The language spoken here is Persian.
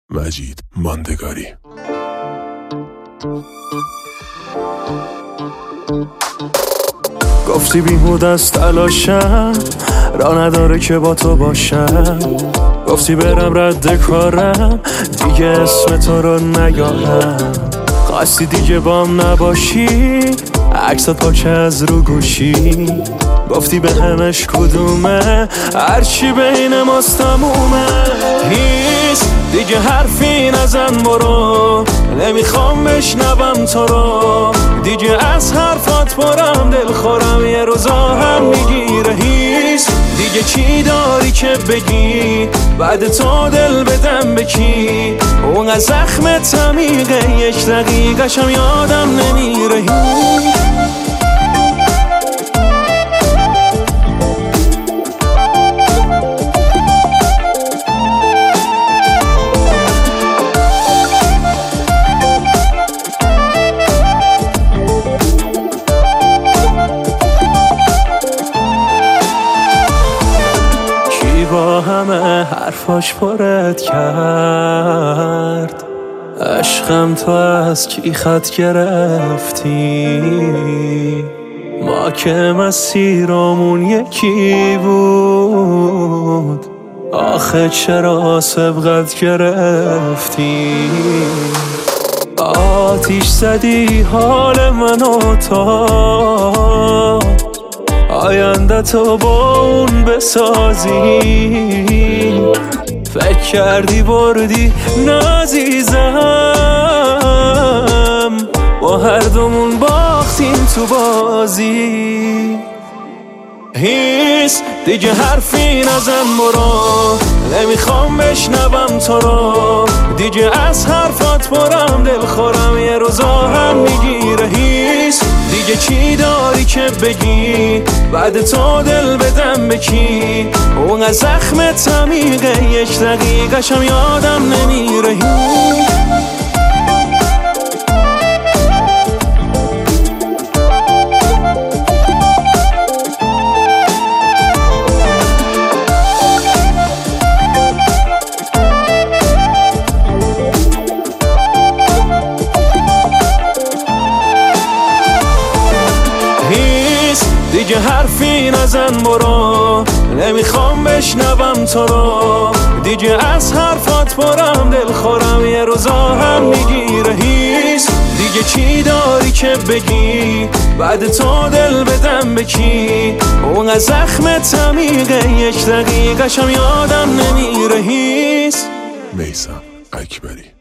مجید ماندگاری. گفتی بیهود از تلاشم، راه نداره که با تو باشم. گفتی برم رد کارم، دیگه اسم تو رو نیارم. خواستی دیگه بام نباشی، عکسات پاچه از رو گوشی. گفتی به همش کدومه، هرچی بین ماست تمومه. هیچ دیگه حرفی نزن برو، نمیخوام بشنوم تو رو. دیگه از حرفات برم دل خورم، یه روزا هم میگیره. هیچ دیگه چی داری که بگی، بعد تو دل بدم به کی؟ اون از زخم تمیقه، یک دقیقه‌شم یادم نمیره. با همه حرفاش پرت کرد، عشقم تو از کی خط گرفتی؟ ما که مسیرمون یکی بود، آخه چرا سبقت گرفتی؟ آتیش زدی حال منو، تا آینده تو با اون بسازی. فکر کردی بردی نازیزم، با هر دومون باختیم تو بازی. هیچ دیگه حرفی نزن برو، نمیخوام بشنوم تو رو. دیگه از حرفات برم دل خورم، یه روزا هم میگیره. هیچ دیگه چی داری که بگی، بعد تو دل بدم به کی؟ اون از زخم تمیقه، یک دقیقه‌شم یادم نمیره. دیگه حرفی نزن برو، نمیخوام بشنوم تو رو. دیگه از حرفات برم دل خورم، یه روزا هم میگیره. هیچ دیگه چی داری که بگی، بعد تو دل بدم به کی؟ اون از زخم تمیقه، یک دقیقه‌شم یادم نمیره. هیچ میثم اکبری.